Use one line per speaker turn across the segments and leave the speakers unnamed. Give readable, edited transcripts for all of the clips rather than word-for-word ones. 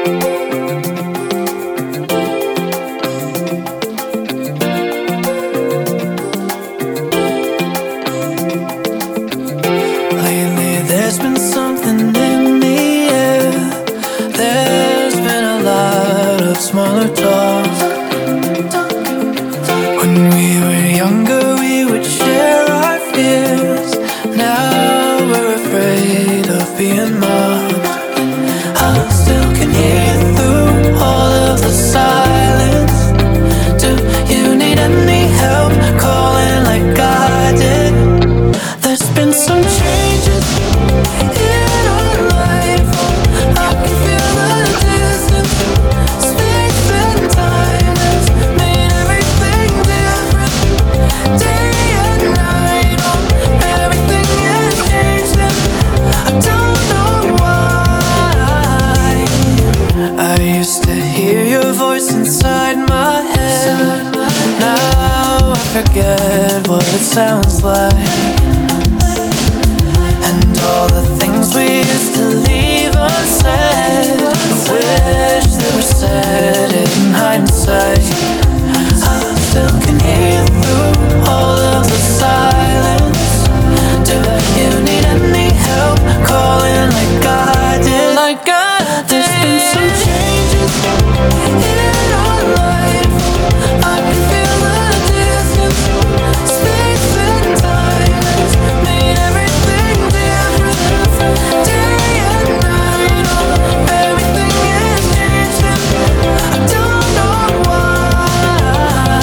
Lately there's been something in the air. There's been a lot of smaller talk. When we were younger we would share our fears. Now we're afraid of being mocked. I still can hear you through all of the silence. Do you need any help calling like I did? There's been some changes in our life. I can feel the distance. Space and time has made everything different. Day and night, everything has changed and I don't know why. I used to hear your voice inside my head. Now I forget what it sounds like. And all the things we used to leave unsaid, I wish they were said in hindsight. I still can hear you through all of the silence. Do you need any help calling like I did? Like I did. There's been some changes in our life. I can feel the distance. Space and time has made everything different. Day and night, everything has changed and I don't know why.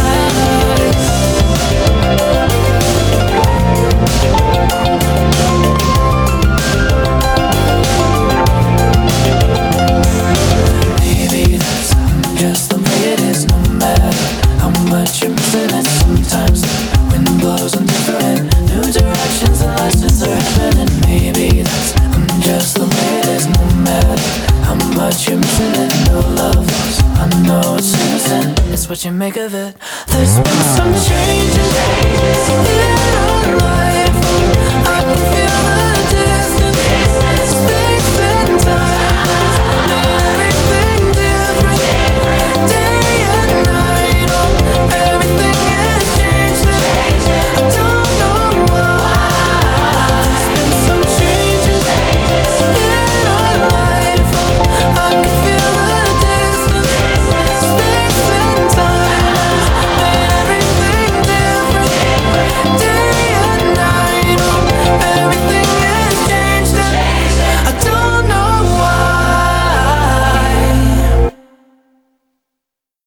Maybe that's just the way it is, no matter how much you're missing it. Sometimes the wind blows in different new directions and lessons are happening. Maybe that's just the way it is, no matter how much you're missing it. No love lost, I know it's innocent, it's what you make of it. There's been some changes in our life. I can feel the